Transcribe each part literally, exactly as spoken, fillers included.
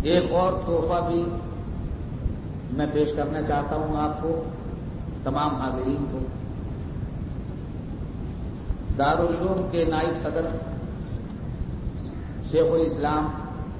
ایک اور تحفہ بھی میں پیش کرنا چاہتا ہوں آپ کو، تمام حاضرین کو۔ دارالعلوم کے نائب صدر شیخ الاسلام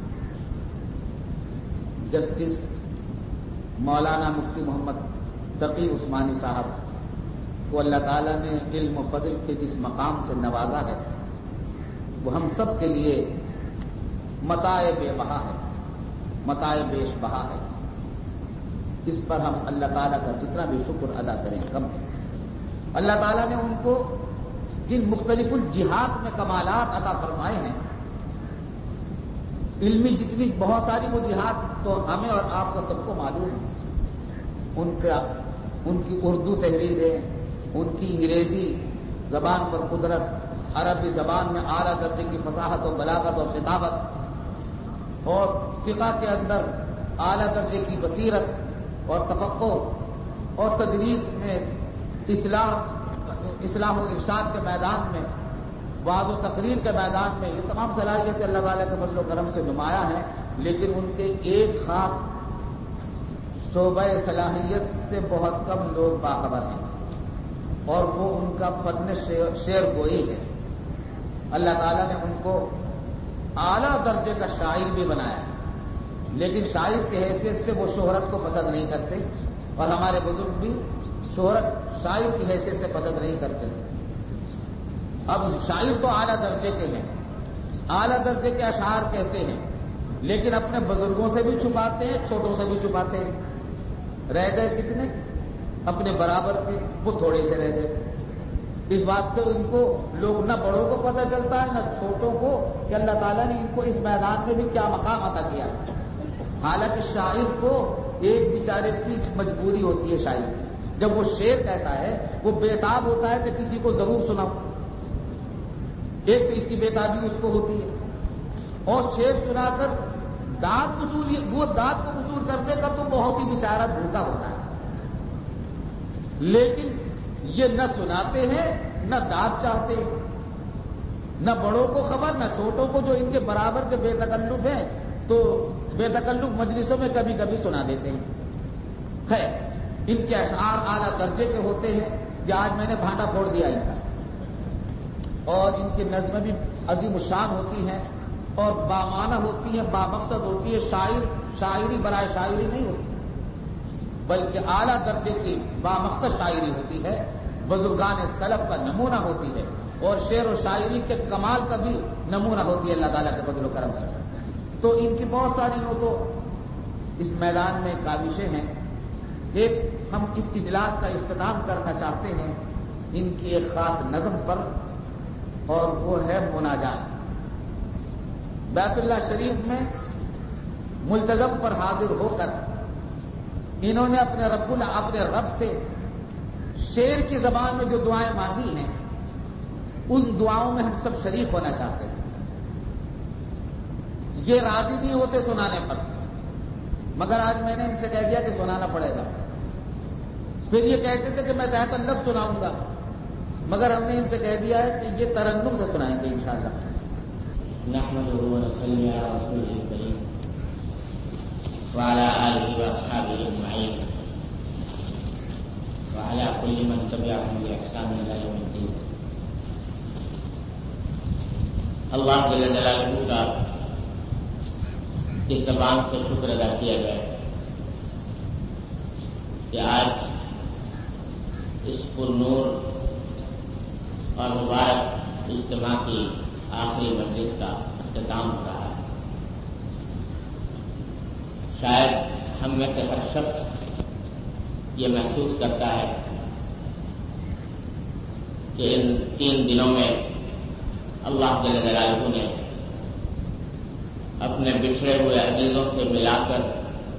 جسٹس مولانا مفتی محمد تقی عثمانی صاحب کو اللہ تعالیٰ نے علم و فضل کے جس مقام سے نوازا ہے وہ ہم سب کے لیے متاع بے بہا ہے، متاع بیش بہا ہے۔ اس پر ہم اللہ تعالیٰ کا جتنا بھی شکر ادا کریں کم ہے۔ اللہ تعالیٰ نے ان کو جن مختلف الجہاد میں کمالات عطا فرمائے ہیں، علمی جتنی بہت ساری وہ جہاد تو ہمیں اور آپ کو سب کو معلوم ہے، ان کا ان کی اردو تحریریں، ان کی انگریزی زبان پر قدرت، عربی زبان میں اعلیٰ درجے کی فصاحت و بلاغت اور خطابت، اور فقہ کے اندر اعلیٰ درجے کی بصیرت اور تفقہ، اور تدریس میں اصلاح اصلاح و ارشاد کے میدان میں، وعظ و تقریر کے میدان میں، یہ تمام صلاحیتیں اللہ تعالیٰ کے فضل و کرم سے نمایاں ہیں۔ لیکن ان کے ایک خاص شعبہ صلاحیت سے بہت کم لوگ باخبر ہیں، اور وہ ان کا فن شعر گوئی ہے۔ اللہ تعالیٰ نے ان کو اعلیٰ درجے کا شاعر بھی بنایا، لیکن شاعر کی حیثیت سے وہ شہرت کو پسند نہیں کرتے، اور ہمارے بزرگ بھی شہرت شاعر کی حیثیت سے پسند نہیں کرتے۔ اب شاعر تو اعلیٰ درجے کے ہیں، اعلیٰ درجے کے اشعار کہتے ہیں، لیکن اپنے بزرگوں سے بھی چھپاتے ہیں، چھوٹوں سے بھی چھپاتے ہیں۔ رہ گئے کتنے؟ اپنے برابر کے وہ تھوڑے سے رہ گئے۔ اس بات سے ان کو لوگ نہ بڑوں کو پتہ چلتا ہے نہ چھوٹوں کو کہ اللہ تعالیٰ نے ان کو اس میدان میں بھی کیا مقام عطا کیا۔ حالانکہ شاعر کو ایک بیچارے کی مجبوری ہوتی ہے، شاعر جب وہ شعر کہتا ہے وہ بےتاب ہوتا ہے کہ کسی کو ضرور سناؤ، ایک تو اس کی بےتابی اس کو ہوتی ہے، اور شعر سنا کر داد وصول، وہ داد کو وصول کرنے کا تو بہت ہی بیچارہ بھوکا ہوتا ہے۔ لیکن یہ نہ سناتے ہیں نہ داد چاہتے ہیں، نہ بڑوں کو خبر نہ چھوٹوں کو، جو ان کے برابر کے بے تکلف ہیں تو بے تکلف مجلسوں میں کبھی کبھی سنا دیتے ہیں۔ خیر، ان کے اشعار اعلیٰ درجے کے ہوتے ہیں، کہ آج میں نے بھانڈا پھوڑ دیا ان کا، اور ان کی نظمیں بھی عظیم الشان ہوتی ہیں اور بامعنی ہوتی ہیں، بامقصد ہوتی ہے۔ شاعر شاعری برائے شاعری نہیں ہوتی، بلکہ اعلیٰ درجے کی بامقصد شاعری ہوتی ہے، بزرگان سلف کا نمونہ ہوتی ہے، اور شعر و شاعری کے کمال کا بھی نمونہ ہوتی ہے اللہ تعالیٰ کے فضل و کرم سے۔ تو ان کی بہت ساری ہو تو اس میدان میں کاوشیں ہیں۔ ایک ہم اس اجلاس کا اختتام کرنا چاہتے ہیں ان کی ایک خاص نظم پر، اور وہ ہے مناجات۔ بیت اللہ شریف میں ملتزم پر حاضر ہو کر انہوں نے اپنے رب اپنے رب سے شعر کی زبان میں جو دعائیں مانگی ہیں، ان دعاؤں میں ہم سب شریک ہونا چاہتے ہیں۔ یہ راضی نہیں ہوتے سنانے پر، مگر آج میں نے ان سے کہہ دیا کہ سنانا پڑے گا۔ پھر یہ کہتے تھے کہ میں تحت لفظ سناؤں گا، مگر ہم نے ان سے کہہ دیا ہے کہ یہ ترنم سے سنائیں گے انشاءاللہ۔ نحمده ونصلي على رسوله الكريم وعلى آله وأصحابه أجمعين وعلى كل من تبعهم بإحسان إلى يوم الدين۔ اللہ جل جلالہ کا اس زبان سے شکر ادا کیا جائے کہ آج اس پر نور اور مبارک اجتماع کی آخری مجلس کا اختتام ہو رہا ہے۔ شاید ہم میں سے ہر شخص یہ محسوس کرتا ہے کہ ان تین دنوں میں اللہ جل جلالہ نے اپنے بچھڑے ہوئے عزیزوں سے ملا کر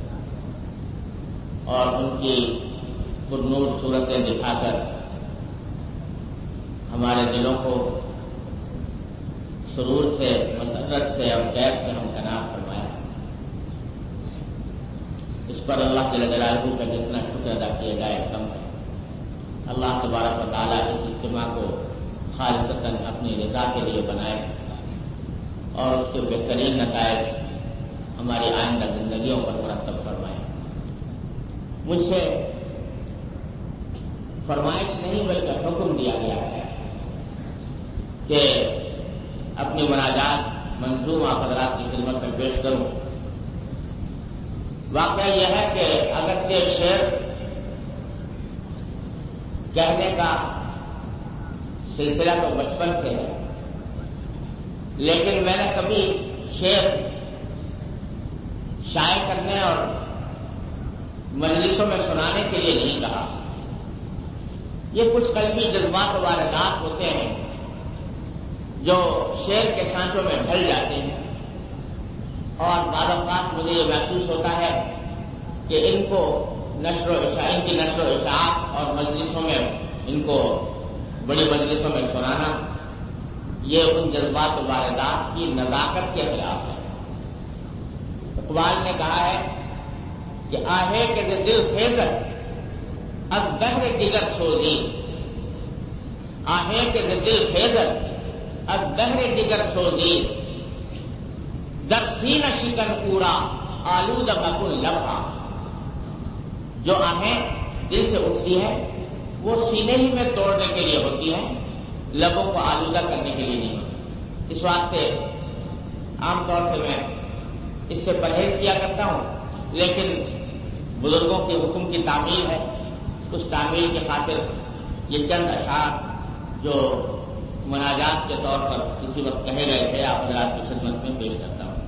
اور ان کی پرنور صورتیں دکھا کر ہمارے دلوں کو سرور سے، مسرت سے اور کیف سے ہمکنار فرمایا۔ اس پر اللہ جل جلالہ کا جتنا شکر ادا کیا جائے کم ہے۔ اللہ تبارک و تعالیٰ اس اجتماع کو خالصتاً اپنی رضا کے لیے بنائے اور اس کے بہترین نتائج ہماری آئندہ زندگیوں پر مرتب فرمائے۔ مجھ سے فرمائش نہیں بلکہ حکم دیا گیا ہے کہ اپنی مناجات منظومہ حضرات کی خدمت میں پیش کروں۔ واقعہ یہ ہے کہ اگرچہ شعر کہنے کا سلسلہ تو بچپن سے ہے، لیکن میں نے کبھی شعر شائع کرنے اور مجلسوں میں سنانے کے لیے نہیں کہا۔ یہ کچھ قلبی جذبات و واردات ہوتے ہیں جو شعر کے سانچوں میں ڈھل جاتے ہیں، اور بعض اوقات مجھے یہ محسوس ہوتا ہے کہ ان کو نشر و اشاعت ان کی نشر و اشاعت اور مجلسوں میں ان کو بڑی مجلسوں میں سنانا یہ ان جذبات و واردات کی نزاکت کے خلاف ہے۔ اقبال نے کہا ہے کہ آہے کہ دل خیزت اب بہر دیگر سوزیز، آہے کہ دل خیزت اب بہر دیگر سوزیز، در سینہ شکن پورا آلودہ بکن لبھا۔ جو آہیں دل سے اٹھتی ہے وہ سینے ہی میں توڑنے کے لیے ہوتی ہیں، لبوں کو آلودہ کرنے کے لیے نہیں ہوتی۔ اس واسطے عام طور سے میں اس سے پرہیز کیا کرتا ہوں، لیکن بزرگوں کے حکم کی تعمیل ہے، اس تعمیل کی خاطر یہ چند اشعار جو مناجات کے طور پر کسی وقت کہے گئے تھے آپ حضرات کی خدمت میں پیش کرتا ہوں۔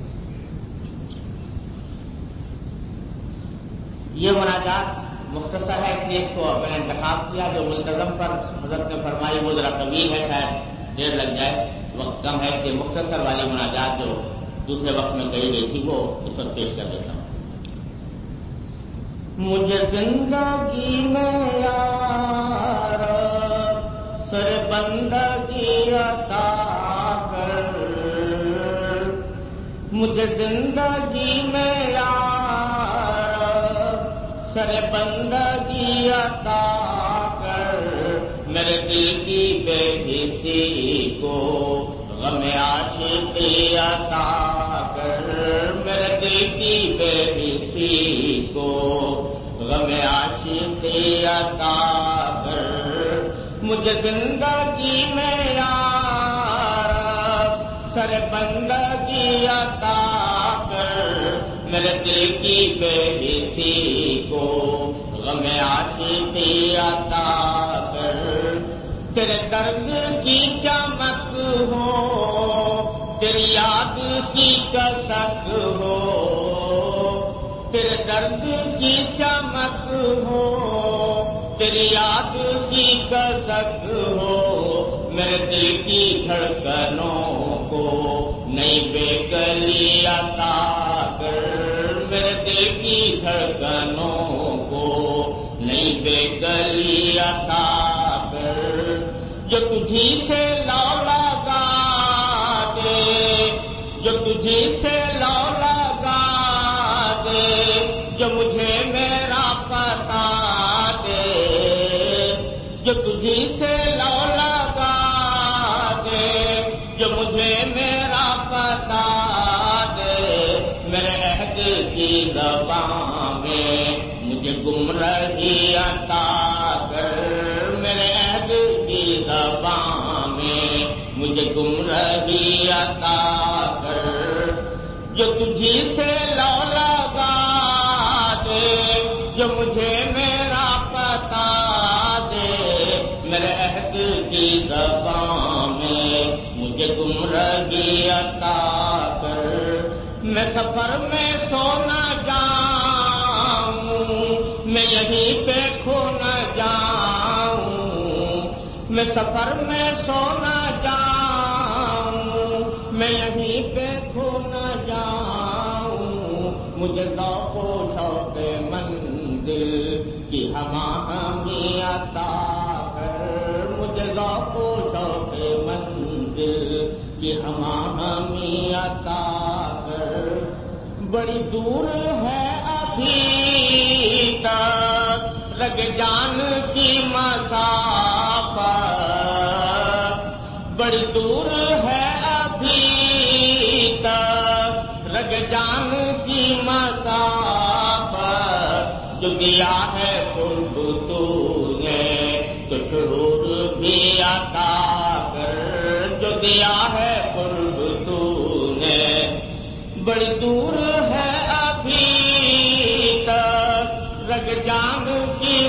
یہ مناجات مختصر ہے، اس لیے اس کو میں نے انتخاب کیا۔ جو ملتظم پر حضرت نے فرمائی وہ ذرا طویل ہے، شاید دیر لگ جائے، وقت کم ہے، کہ مختصر والی مناجات جو دوسرے وقت میں کہی گئی تھی وہ اس وقت پیش کر دیتا ہوں۔ مجھے زندگی میں یار سر بندگی عطا کر، مجھے زندگی میں یار سر بندگی عطا کر، میرے دل کی بے حسی کو غم عاشقی عطا کر، میرے دل کی بے حسی کو غم عاشقی عطا کر، مجھے زندگی میں یار سر بندگی عطا کر، میرے دل کی بے حسی کو غم عاشقی عطا کر، تیرے درد کی چمک ہو، تیری یاد کی کسک ہو، تیرے درد کی چمک ہو، تیری یاد کی کسک ہو، میرے دل کی دھڑکنوں کو نئی بے کلی عطا کر، میرے دل کی دھڑکنوں کو نئی بے کلی عطا کر، جو تجھی سے لو لگا دے، جو تجھی سے لو لگا دے، جو مجھے میرا پتا دے، جو تجھی سے لو لگا دے، جو مجھے میرا پتا دے، میرے عہد کی زبان میں مجھے گمراہی عطا کر، میرے عہد کی زبان میں مجھے گمراہی عطا کر، جو تجھی سے لو لگا دے، جو مجھے میرا پتا دے، میرے عہد کی زبان میں مجھے گمراہی عطا کر، میں سفر میں سو نہ جاؤں، میں یہیں پہ کھو نہ جاؤں، میں سفر میں سو نہ جاؤں، میں یہیں پہ کھو نہ جاؤں، مجھے ذوق و شوق منزل کی ہماہنگی عطا کر، مجھے ذوق و شوق منزل کی ہماہنگی عطا کر، بڑی دور ہے ابھی تک رگ جان کی مسافت، بڑی دور ہے ابھی تک رگ جان دیا ہے قرب تو نے تو شعور بھی عطا کر، جو دیا ہے قرب تو نے بڑی دور ہے ابھی تک رگ جان کی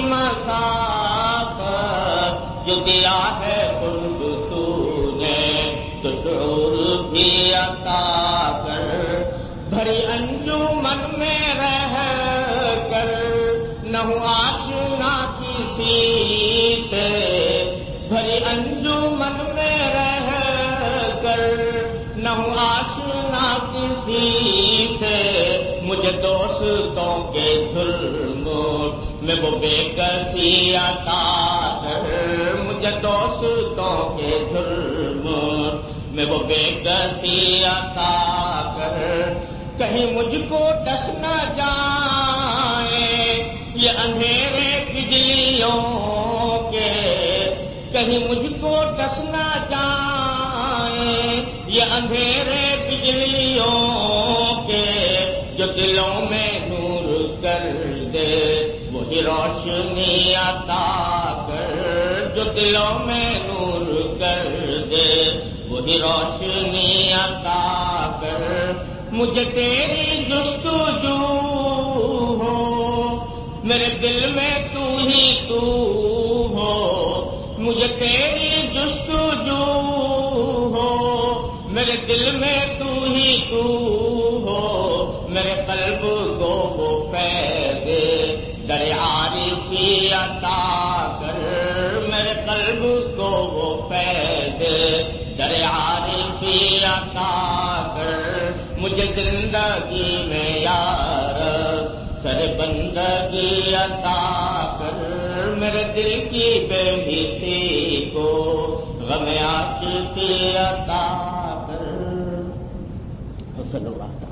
مسافت، جو دیا ہے قرب تو نے تو شعور بھی عطا کر، بھری انجمن میں رہ کر نہ ہوں آشنا کسی سے، بھری انجمن میں رہ کر نہ ہوں آشنا کسی سے، مجھے دوستوں کے ظلم میں وہ بے کسی عطا کر، مجھے دوستوں کے ظلم میں وہ بے کسی عطا کر، کہیں مجھ کو ڈس نہ جائے یہ اندھیرے بجلیوں کے، کہیں مجھ کو ڈس نہ جائے یہ اندھیرے بجلیوں کے، جو دلوں میں نور کر دے وہی روشنی عطا کر، جو دلوں میں نور کر دے وہی روشنی عطا کر، مجھے تیری جستجو ہو میرے دل میں تو ہی تو ہو، مجھے تیری جستجو ہو میرے دل میں تو ہی تو ہو، میرے قلب کو وہ فیض در عارفی عطا کر، میرے قلب کو وہ فیض در عارفی عطا کر، مجھے زندگی میں یار سر بندگی عطا کر، میرے دل کی بے حسی کو غم عاشقی عطا کر۔ صلی اللہ تعالی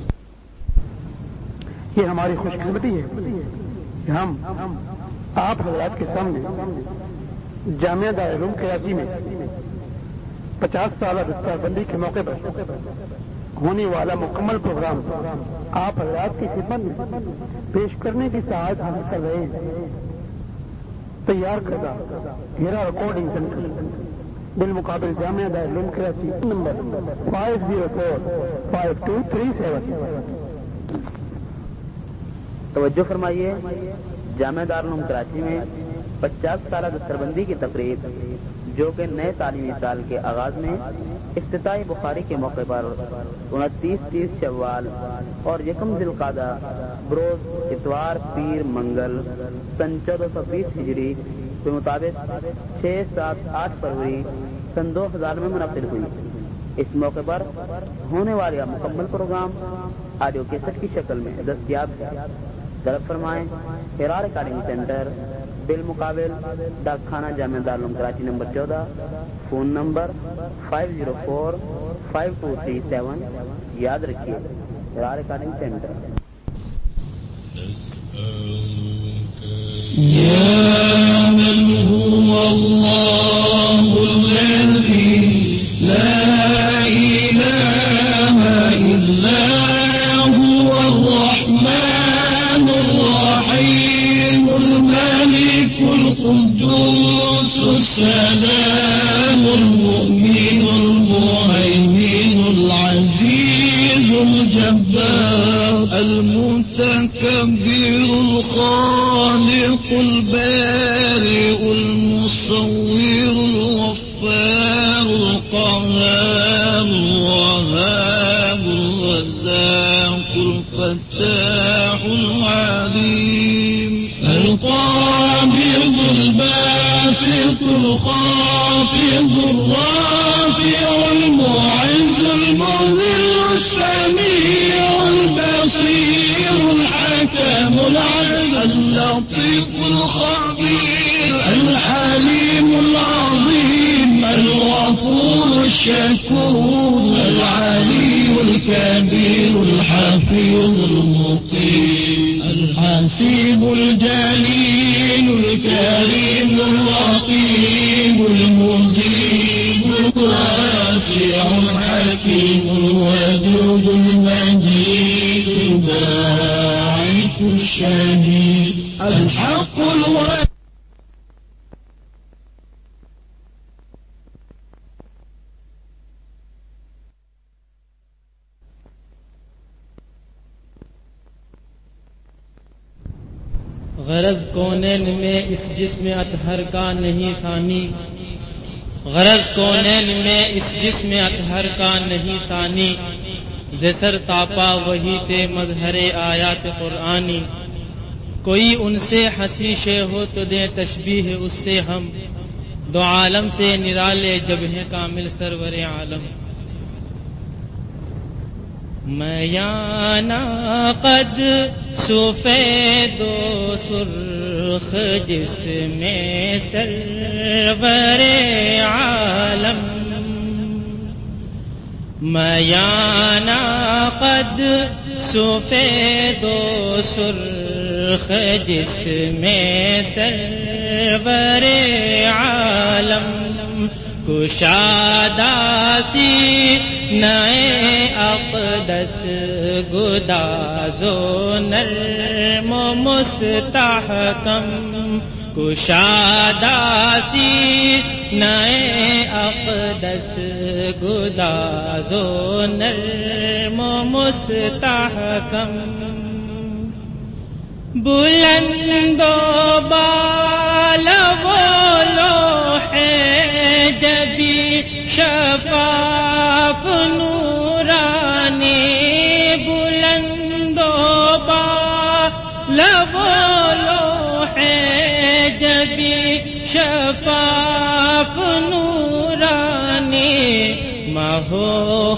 یہ ہماری خوش قسمتی ہے کہ ہم آپ حضرات کے سامنے جامعہ دارالعلوم کراچی میں پچاس سالہ دستار بندی کے موقع پر ہونے والا مکمل پروگرام آپ حضرات کی خدمت میں پیش کرنے کی سعادت حاصل کر رہے ہیں۔ تیار کردہ ہیرا ریکارڈنگ سینٹر بالمقابل Jamia Darul Uloom Karachi number five zero four five two three seven. توجہ فرمائیے، جامعہ دارالعلوم کراچی میں پچاس سالہ دستربندی کی تقریب جو کہ نئے تعلیمی سال کے آغاز میں افتتاحی بخاری کے موقع پر انتیس تیس شوال اور یکم ذی القعدہ بروز اتوار پیر منگل سن چودہ سو بیس ہجری کے مطابق چھ سات آٹھ فروری سن دو ہزار میں منعقد ہوئی۔ اس موقع پر ہونے والا مکمل پروگرام آڈیو کیسٹ کی شکل میں دستیاب ہے۔ طلب فرمائیں ہیرا ریکارڈنگ سینٹر بالمقابل ڈاک خانہ جامعہ دارالعلوم کراچی نمبر چودہ، phone number five zero four five two three seven. یاد رکھیے ہیرا ریکارڈنگ سینٹر۔ يا من هو الله الذي لا إله إلا هو الرحمن الرحيم الملك القدوس السلام المؤمن المهيمن العزيز الجبار المتكبر الخالق البارئ المصور الغفار القهار الوهاب الرزاق الفتاح العليم القابض الباسط الخافض الرافع المعز المذل السميع البصير الحكم العدل اللطيف الخبير الحليم العظيم الغفور الشكور العلي الكبير الحفيظ المقيم الحسيب الجليل الكريم الرقيب المجيب الواسع الحكيم الودود المجيد الباعث الشهيد الحق الوحيد. غرض کونین میں اس جسم اطہر کا نہیں ثانی، غرض کونین میں اس جسم اطہر کا نہیں ثانی، زسر تاپا وہی تے مظہر آیات قرآنی، کوئی ان سے ہنسی شے ہو تو دیں تشبیہ اس سے ہم، دو عالم سے نرالے جب ہیں کامل سرور عالم. میانا قد سفید و سرخ جس میں سرور عالم، میانا قد سفید و سرخ جس میں سرور عالم، کشادہ سینۂ اقدس گداز و نرم و مستحکم، کشادہ سینۂ اقدس گداز و نرم و مستحکم، بلند و بالا و لوح جبی شفاف نورانی، بلند و بالا و لوح جبی شفاف نورانی، ماہ و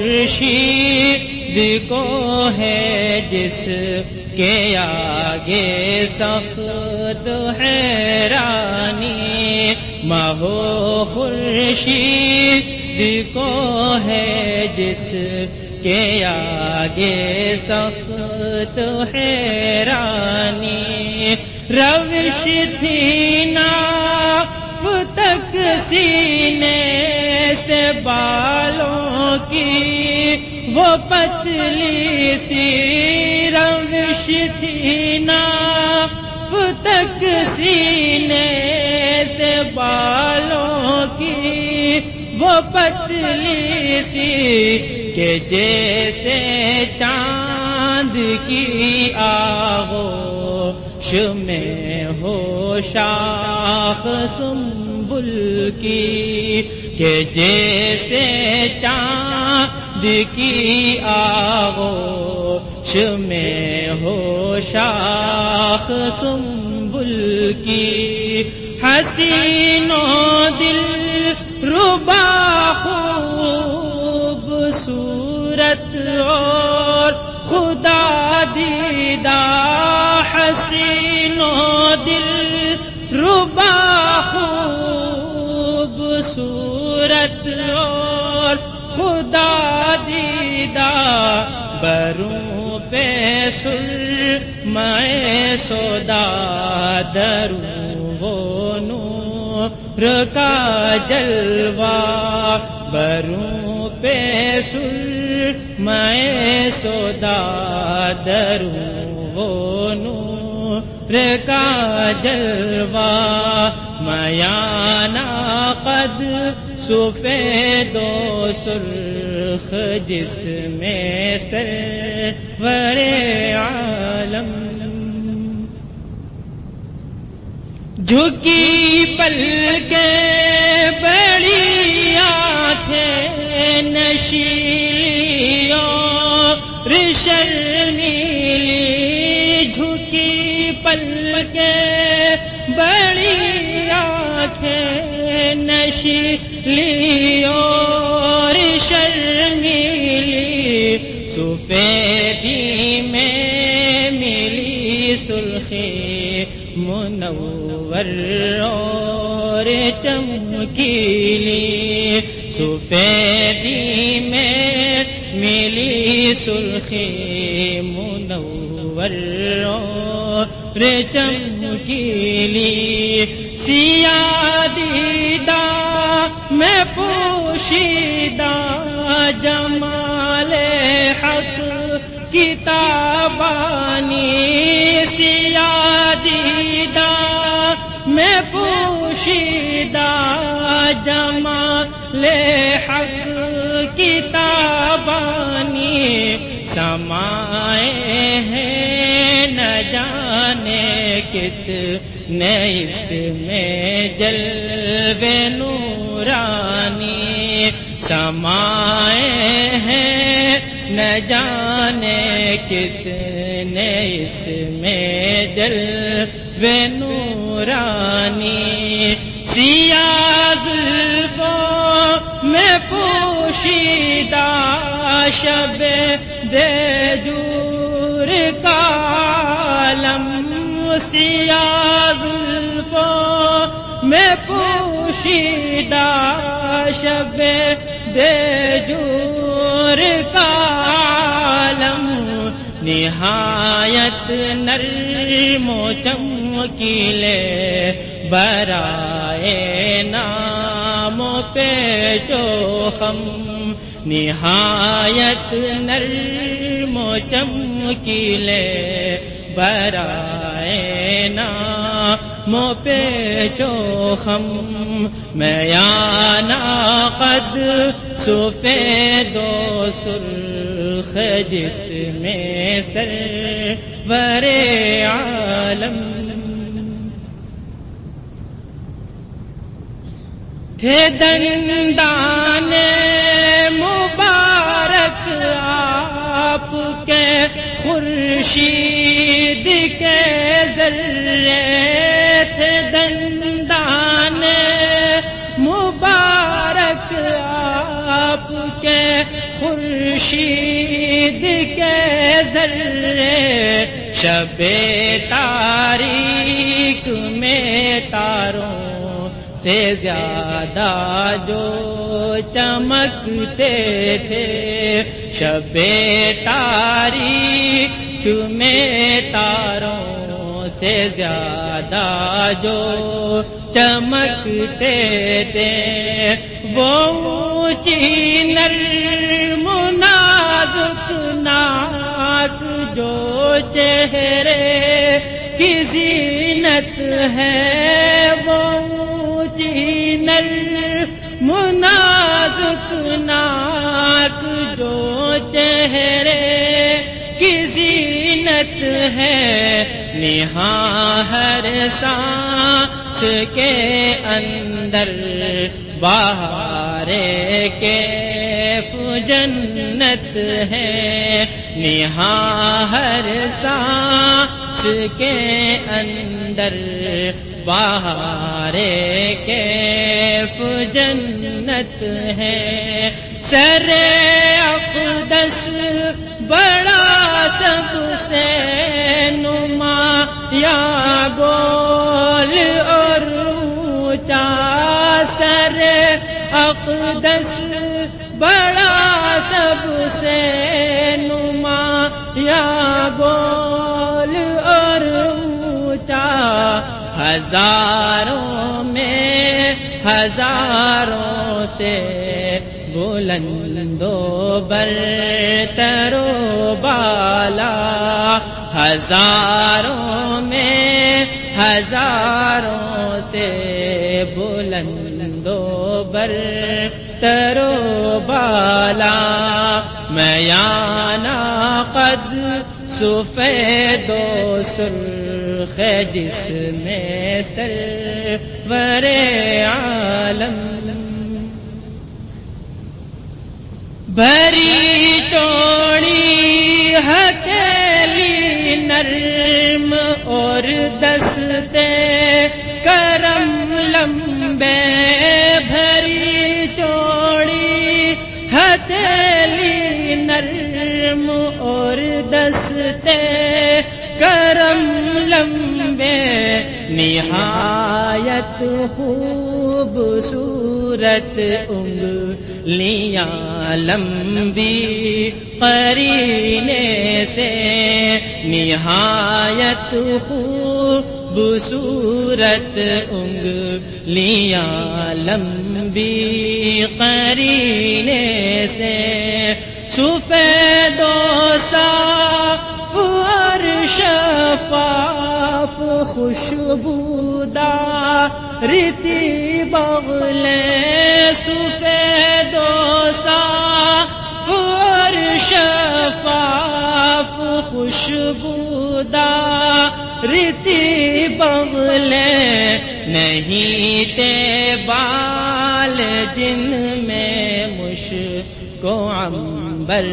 خورشید کو ہے جس کے آگے سخت حیرانی، ماہ و خورشید کو ہے جس کے آگے سخت حیرانی، روش تھی ناف تک سینے سے بالوں کی وہ پتلی سی، روش تھی ناف تک سینے سے بالوں کی وہ پتلی سی، کہ جیسے چاند کی آغوش میں ہو شاخ سنبل کی، کہ جیسے چاند کی آغوش میں ہو شاخ سنبل کی، حسین و دل ربا خوب صورت اور خدا دیدہ، حسین و دل ربا خوب صورت اور خدا دیدہ، بروں پہ سرمۂ سودا دروں وہ نور کا جلوہ، بروں پہ سرمۂ سودا دروں وہ نور کا جلوہ، میانا قد سفید و سرخ جس میں سرور عالم، جھکی پلکیں بڑی آنکھیں نشیلی اور شرمیلی، جھکی پلکیں بڑی آنکھیں نشیلی اور شرمیلی، سفیدی میں ملی سرخی منور اور چمکیلی، سفیدی میں ملی سرخی منور اور چمکیلی، سیاہ دیدہ میں پوشیدہ جمال حق کتابانی سیاہ دیدہ میں پوشیدہ جمال حق کتابانی سمائے ہیں نہ جانے کتنے اس میں جلوے نورانی سمائے ہیں نہ جانے کتنے اس میں جلوے نورانی سیاہ زلفوں میں پوشیدہ شب دیجور کا عالم سیاہ زلفوں میں پوشیدہ شب دیجور کا عالم نہایت نرم و چمکیلے برائے نام پہ جو خم نہایت نرم و چمکیلے برائے نام پہ جو خم میانہ قد سفید و سرخ جس میں سرور عالم تھے دندان مبارک آپ کے خورشید کے ذرے تھے دندان مبارک آپ کے خورشید کے ذرے شب تاریک میں تاروں سے زیادہ جو چمکتے تھے شب تاریک میں تاروں سے زیادہ جو چمکتے تھے وہ اونچی نرم نازک ناک جو چہرے کی زینت ہے وہ اونچی نرم نازک ناک جو چہرے کی زینت ہے نہاں ہر سانس کے اندر بہار کیف جنت ہے نہاں ہر سانس کے اندر بہار کیف جنت ہے سر اقدس بڑا سب سے نمایاں گول اور اونچا سر اقدس بڑا سب سے نمایاں گول اور اونچا ہزاروں میں ہزاروں سے بلند و برتر و بالا ہزاروں میں ہزاروں سے بلند و برتر و بالا میانہ قد سفید و سرخ جس میں سرور عالم بھری چوڑی ہتھیلی نرم اور دستے کرم لمبے بھری چوڑی ہتھیلی نرم اور دستے کرم لمبے نہایت خوبصورت انگلیاں لمبی قرینے سے نہایت خوبصورت انگلیاں لمبی قرینے سے سفید و سا خوشبودار تی بغلیں سفید و صاف اور شفاف خوشبودار تی بغلیں نہیں تے بال جن میں مشک و عنبر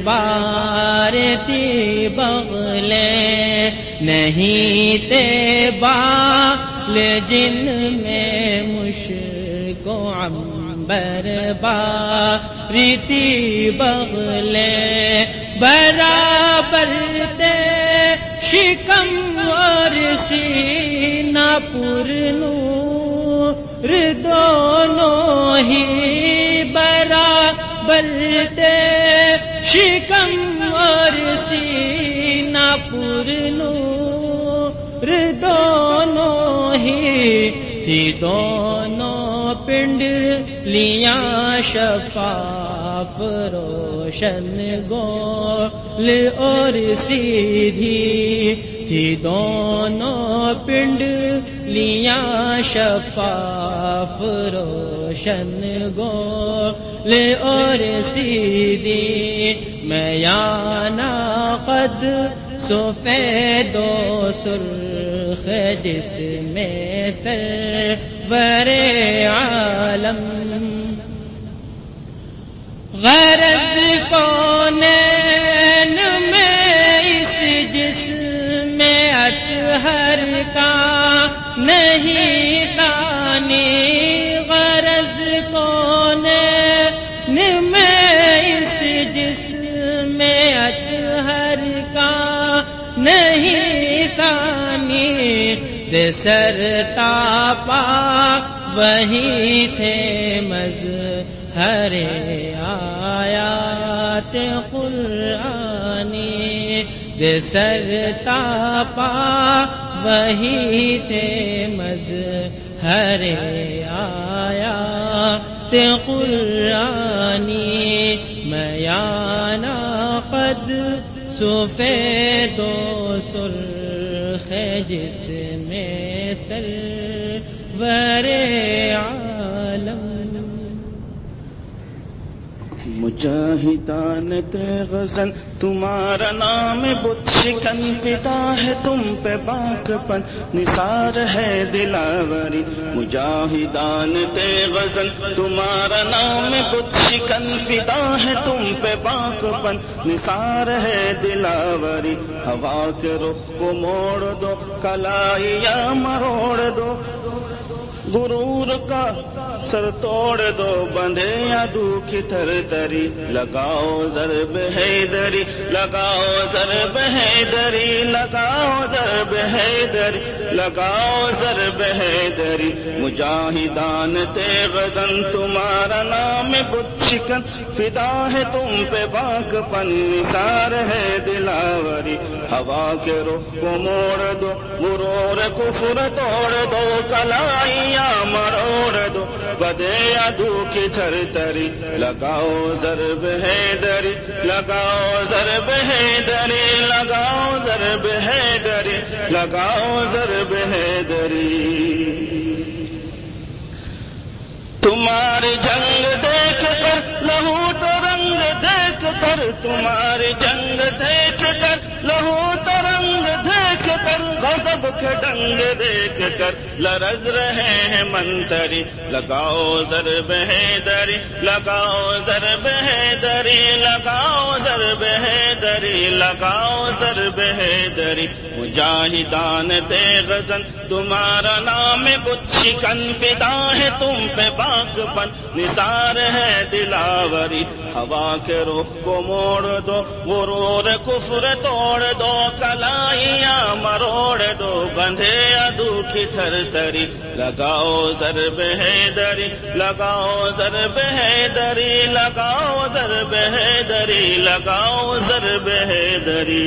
بارتی بغلیں نہیں تے بال جن میں مشک و عنبر بارتی بغلیں برابر تے شکم اور سینہ پر نور دونوں ہی برابر تے شکم اور سینہ پر نور دونوں ہی تھی دونوں پنڈ لیاں شفاف روشن گول اور سیدھی تھی دونوں پنڈ لیاں شفاف روشن گول اور سیدھی میانہ قد سفید و سرخ جس میں سرور عالم غرض کونین میں اس جسم اطہر کا نہیں ثانی غرض کونین میں اس جسم اطہر کا نہیں ثانی سر تاپا وہی تھے مظہر آیات قرآنی سر تاپا وہی تھے مظہر آیات قرآنی میانہ قد سفید و سرخ جس میں سرور عالم مجاہدان غزل تمہارا نام بت شکن فدا ہے تم پہ باک پن نثار ہے دلاوری مجاہدان غزل تمہارا نام بت شکن فدا ہے تم پہ باک پن نثار ہے دلاوری ہوا کے رخ کو موڑ دو کلائی یا مروڑ دو غرور کا سر توڑ دو بندھے عدو کی تھر تری لگاؤ ضرب حیدری لگاؤ ضرب حیدری لگاؤ ضرب حیدری لگاؤ ضرب حیدری مجاہدان غزن تمہارا نام بت شکن فدا ہے تم پہ باک پن نثار ہے دلاوری ہوا کے رخ کو موڑ دو غرور کفر توڑ دو کلائیاں مروڑ دو بدے عدو کی تھر تری لگاؤ ضرب حیدری لگاؤ ضرب حیدری لگاؤ ضرب حیدری لگاؤ ضرب حیدری تمہاری جنگ دیکھ کر لہو تو رنگ دیکھ کر تمہاری جنگ دیکھ کر لہو تو رنگ دیکھ کر غضب کے ڈنگ دیکھ کر لرز رہے ہیں منتری لگاؤ ضرب حیدری لگاؤ ضرب حیدری لگاؤ ضرب حیدری لگاؤ ضرب حیدری مجاہدان غزن تمہارا نام بت شکن فدا ہے تم پہ باک پن نثار ہے دلاوری ہوا کے رخ کو موڑ دو غرور کفر توڑ دو کلائیاں مروڑ دو بندھے عدو کی تھر تری لگاؤ ضرب حیدری لگاؤ ضرب حیدری لگاؤ ضرب حیدری لگاؤ ضرب حیدری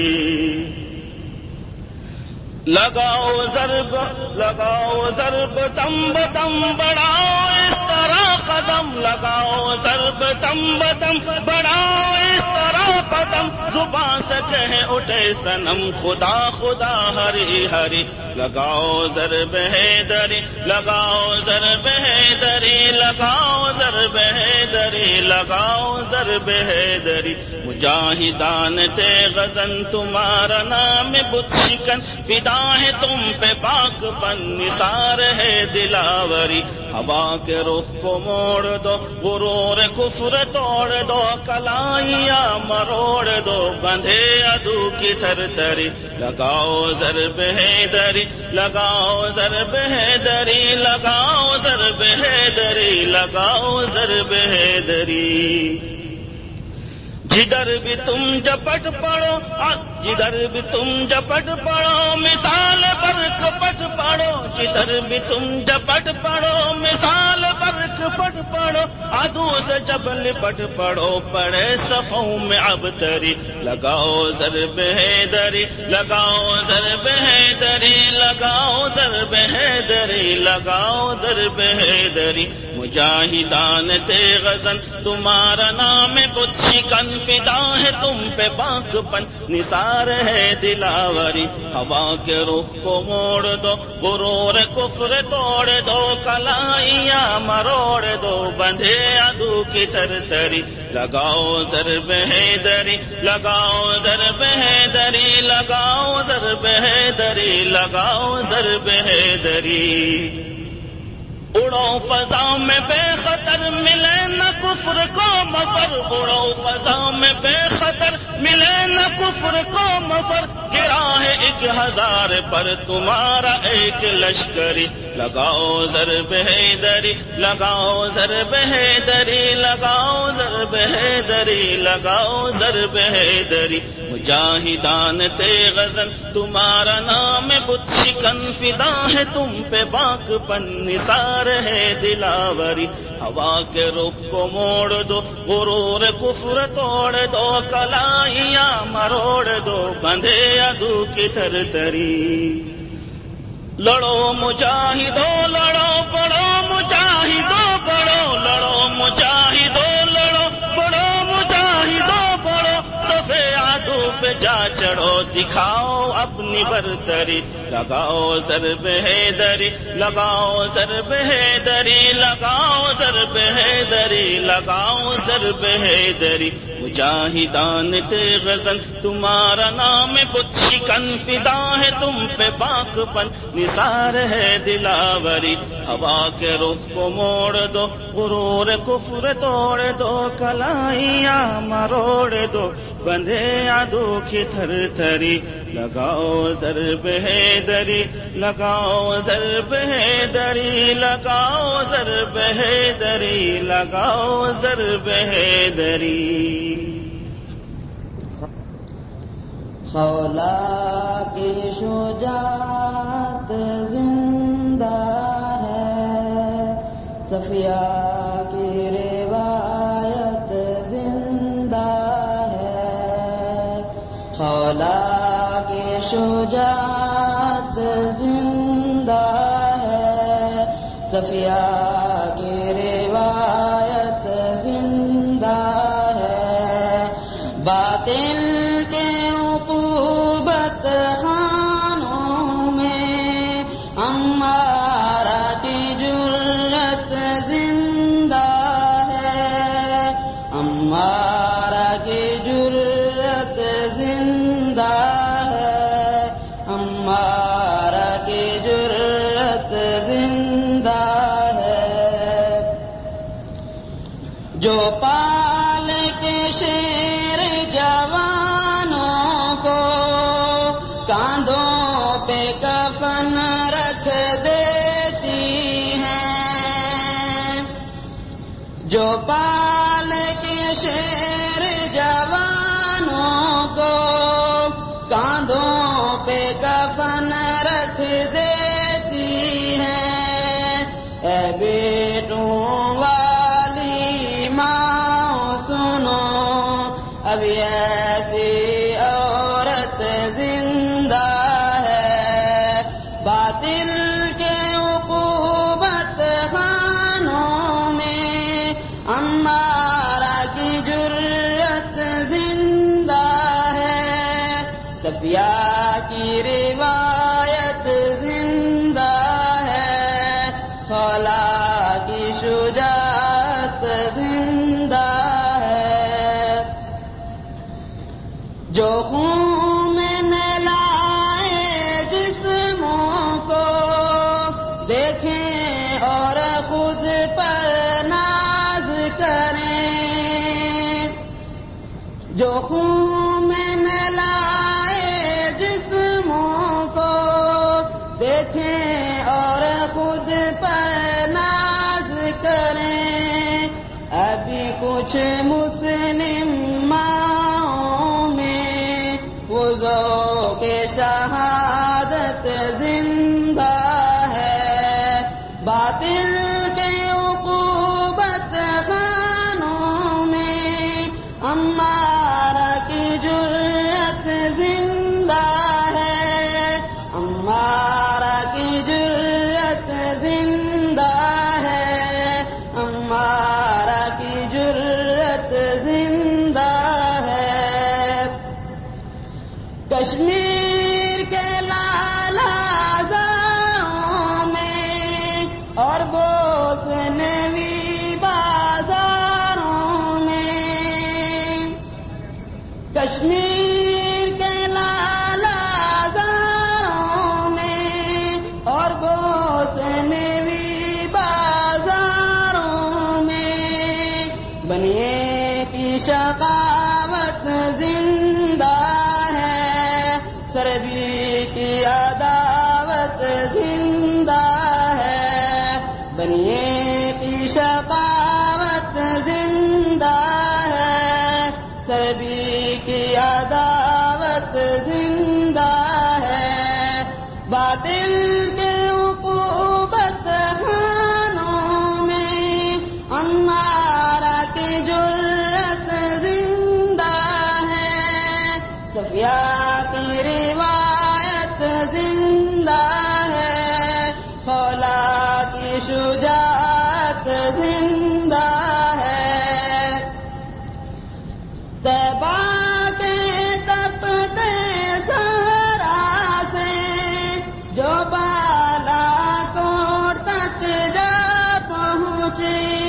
لگاؤ ضرب لگاؤ ضرب تم بتم بڑھاؤ اس طرح قدم لگاؤ ضرب تم بتم بڑھاؤ اس طرح قدم زبان سے کہہ اٹھے صنم خدا خدا ہری ہری لگاؤ ضرب حیدری لگاؤ ضرب حیدری لگاؤ ضرب حیدری لگاؤ ضرب حیدری مجاہدان تے غزن تمہارا نام بت شکن فدا ہے تم پہ پاک پن نثار ہے دلاوری ہوا کے رخ کو موڑ دو غرور کفر توڑ دو کلائیاں مروڑ دو بندھے عدو کی تھر تری لگاؤ ضرب حیدری لگاؤ ضرب حیدری لگاؤ ضرب حیدری لگاؤ ضرب حیدری جدھر بھی تم جپٹ پڑو جدھر بھی تم جپٹ پڑو مثال برق پٹ پڑو جدھر بھی تم جپٹ پڑو مثال برق پٹ پڑو عدو سے جب لپٹ پڑو پڑے صفوں میں ابتری لگاؤ ضرب حیدری لگاؤ ضرب حیدری لگاؤ ضرب حیدری لگاؤ ضرب حیدری مجاہدان تے غزن تمہارا نام بت شکن فدا ہے تم پہ پاک پن نثار ہے دلاوری ہوا کے رخ کو موڑ دو غرور کفر توڑ دو کلائیاں مروڑ دو بندھے عدو کی تر تری لگاؤ ضرب حیدری لگاؤ ضرب حیدری لگاؤ ضرب حیدری لگاؤ ضرب حیدری اڑو فضا میں بے خطر ملے نہ کفر کو مفر اڑو فضا میں بے خطر ملے نہ کفر کو مفر گرا ہے ایک ہزار پر تمہارا ایک لشکری لگاؤ ضرب حیدری لگاؤ ضرب حیدری لگاؤ ضرب حیدری لگاؤ ضرب حیدری مجاہدان تے غزن تمہارا نام بت شکن فدا ہے تم پہ پاک پن نثار ہے دلاوری ہوا کے رخ کو موڑ دو غرور کفر توڑ دو کلائیاں مروڑ دو بندھے عدو کی تھر تری لڑو مجاہدو لڑو بڑو مجاہدو بڑو لڑو مجاہدو لڑو بڑو مجاہدو بڑو صفے عدو پہ جا چڑھو دکھاؤ اپنی برتری لگاؤ ضرب حیدری لگاؤ ضرب حیدری لگاؤ ضرب حیدری لگاؤ ضرب حیدری مجاہدان تے غزن تمہارا نام بت شکن فدا ہے تم پہ پاک پن نثار ہے دلاوری ہوا کے رخ کو موڑ دو غرور کفر توڑ دو کلائیاں مروڑ دو بندھے عدو کی تھر تھری لگاؤ ضرب حیدری لگاؤ ضرب حیدری لگاؤ ضرب حیدری لگاؤ ضرب حیدری خولا کی شجاعت زندہ ہے صفیہ کی روایت زندہ ہے خولا کی شجاعت زندہ ہے صفیہ کی روایت زندہ ہے باطل کے عقوبت خانوں میں عمارہ کی جرت زندہ ہے عمارہ کی جرت زندہ ہے عمارہ کی جرت زندہ ہے جو پال کے شیر جوانوں کو کاندھوں پہ کفن رکھ دیتی ہیں جو پال کے شیر جوانوں کو کاندھوں پہ کفن رکھ دیتی ہیں اے بیٹوں والی ماں سنو اب ایسی عورت زندہ ہے باطل کے عقوبت خانوں میں عمارہ کی جرت زندہ صفیہ کی روایت زندہ ہے، خولا کی شجاعت زندہ ہے، جو خون میں نہلائے جسموں کو دیکھیں اور خود پر ناز کریں، جو خون میں نہلائے جسموں کو دیکھیں اور خود پر ناز کریں، ابھی کچھ مسلم ماؤں میں وہ ذوق شہادت زندہ ہے، باطل کے عقوبت خانوں میں امارہ کی جرأت زندہ ہے، امارہ کی جرأت زندہ ہے، امارہ کی جرأت زندہ ہے، کشمیر کے لالا زاروں میں اور بوسنوی بازاروں میں، کشمیر کے لالا زاروں میں اور بوسنوی بازاروں میں، بنیے کی شقاوت زندہ ہے، سربی کی عداوت زندہ ہے، بنیے کی شقاوت زندہ ہے، سربی کی عداوت زندہ ہے، باطل کے عقوبت خانوں میں امارہ کی جرأت زندہ ہے، صفیہ کی روایت زندہ ہے، خولا کی شجاعت زندہ ہے، طیبہ کے تپتے صحرا سے جو بالا کوٹ تک جا پہنچی،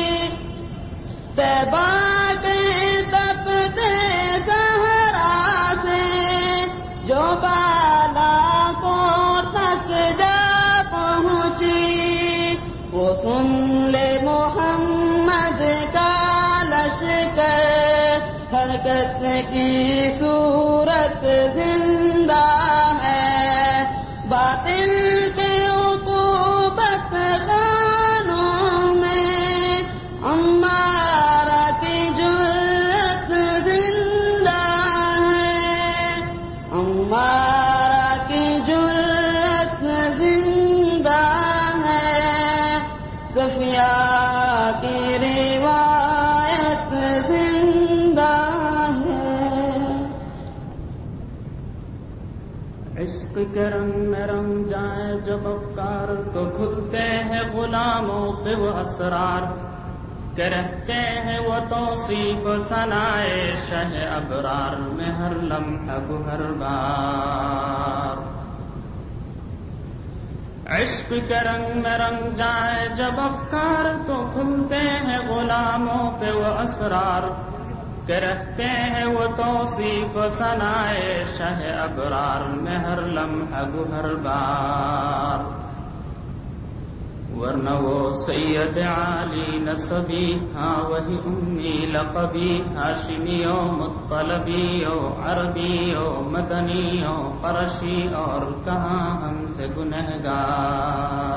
طیبہ کے تپتے صحرا سے جو بالا کوٹ تک جا پہنچی، وہ سن لے محمد کا لشکر حرکت کی صورت زندہ ہے، باطل کے عقوبت خانوں میں امارہ کی جرأت زندہ ہے، امارہ کی جرأت زندہ ہے، صفیہ کی روایت زندہ ہے۔ عشق کے رنگ میں رنگ جائیں جب افکار تو کھلتے ہیں غلاموں پہ وہ اسرار، کہ رہتے ہیں وہ توصیف ثنائے شہ ابرار میں ہر لمحہ کو ہر بار۔ عشق کے رنگ میں رنگ جائیں جب افکار تو کھلتے ہیں غلاموں پہ وہ اسرار، کہ رہتے ہیں وہ توصیف ثنائے شہ ابرار میں ہر لمحہ کو ہر بار۔ ورنہ وہ سید عالی نسبی، ہاں وہی امی لقبی، ہاشمی و مطلبی و عربی و مدنی و قرشی، اور کہاں ہم سے گنہگار۔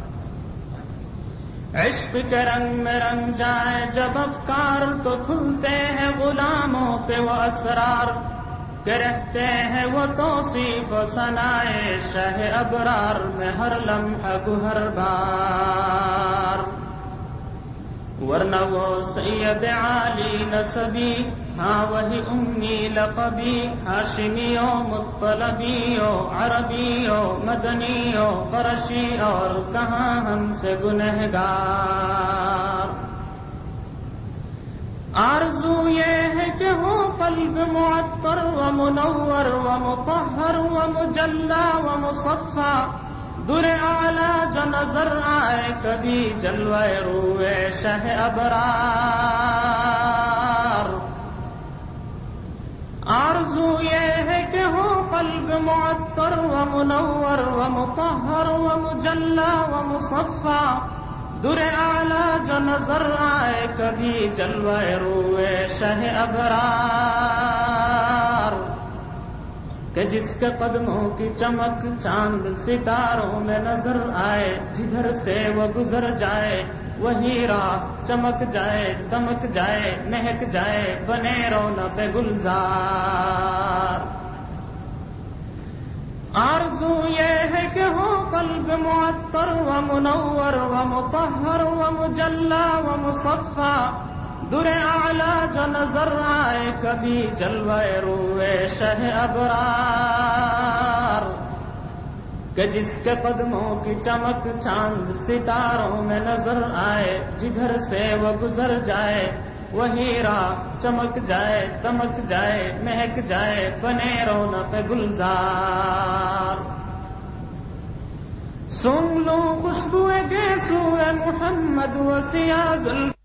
عشق کے رنگ میں رنگ جائیں جب افکار تو کھلتے ہیں غلاموں پہ وہ اسرار، کہ رہتے ہیں وہ توصیف ثنائے شہ ابرار میں ہر لمحہ کو ہر بار۔ ورنہ وہ سید عالی نسبی، ہاں وہی امی لقبی، ہاشمی و مطلبی و عربی و مدنی و قرشی، اور کہاں ہم سے گنہگار۔ آرزو یہ ہے کہ ہو قلب معطر و منور و مطہر و مجلا و مصفا، در اعلی جو نظر آئے کبھی جلوہ روئے شہ ابرار۔ آرزو یہ ہے کہ ہو قلب معطر و منور و مطہر و مجلا و مصفا، در اعلی جو نظر آئے کبھی جلوہ روئے شہ ابرار، کہ جس کے قدموں کی چمک چاند ستاروں میں نظر آئے، جدھر سے وہ گزر جائے وہی راہ چمک جائے، دمک جائے، مہک جائے، بنے رونق گلزار۔ آرزو یہ ہے کہ ہو قلب معطر و منور و مطہر و مجلا و مصفا، در اعلی جو نظر آئے کبھی جلوہ روئے شہ ابرار، کہ جس کے قدموں کی چمک چاند ستاروں میں نظر آئے، جدھر سے وہ گزر جائے وہی راہ چمک جائے، دمک جائے، مہک جائے، بنے رونق گلزار۔ سن لوں خوشبو گیسو محمد و سیاہ زلف